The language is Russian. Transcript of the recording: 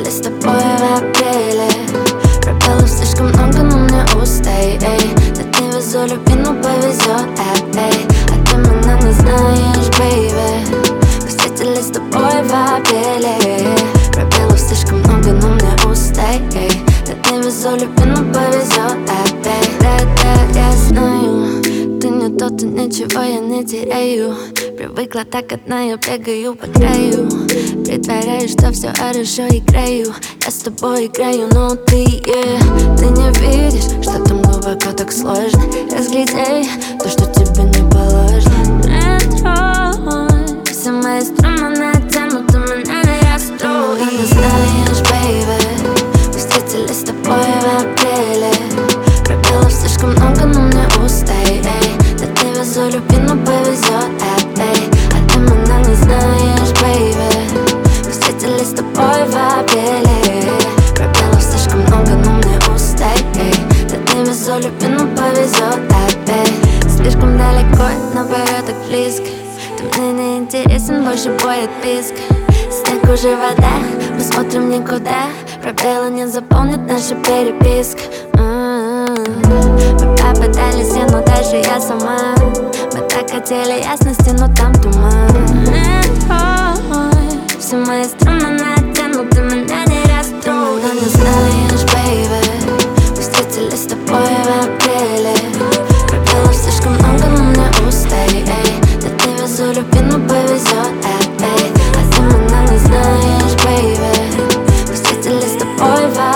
Встретились с тобой в апреле. Пробелов слишком много, но мне устай, эй. Дать не везу, люби, но повезет, эй. А ты меня не знаешь, бейби. Встретились с тобой в апреле. Пробелов слишком много, но мне устай, эй. Дать не везу, люби, но повезет, эй. Да, я знаю, ты не тот, и ничего я не теряю. Привыкла так одна, я бегаю по краю. Притворяюсь, что все хорошо, играю. Я с тобой играю, но ты не видишь, что там глубоко так сложно разглядеть то, что тебе не положено. Не трогай, все мои струны натянуты, меня не расстроит. Ты не знаешь, бейби, встретились с тобой в апреле. Пробелов слишком много, но мне устай, эй. Дать не везу, люби, но повезет, эй. А ты меня не знаешь, бейби. Встретились с тобой в апреле. Пробелов слишком много, но мне устай, эй. Дать не везу, люби, но повезет, эй. Слишком далеко, но порой так близко. Ты мне не интересен, больше бой отписка. Снег уже вода, мы смотрим никуда. Пробелы не заполнят нашу переписку. Мы попытались, но дальше я сама. Мы так хотели ясности, но там туман. Все мои струны натянуты, меня не расстроит. Ты не знаешь, бейби, встретились с тобой в апреле. Пробелов слишком много, но мне устай, эй. Дать не везу, люби, но повезет, эй. А ты меня не знаешь, бейби. Встретились с тобой в апреле.